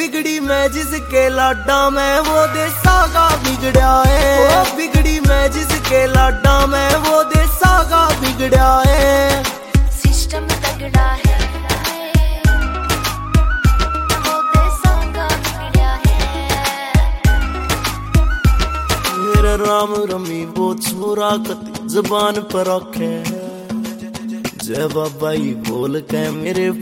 बिगड़ी मैं जिसके लाडा में वो देसा का बिगड़ा है। ओ बिगड़ी मैं जिसके लाडा में वो देसा का बिगड़ा है। सिस्टम तगड़ा है वो देसा का बिगड़ा है। मेरा राम रमी वो छोरा कति जबान पर रखे जय बाबा ही बोल के मेरे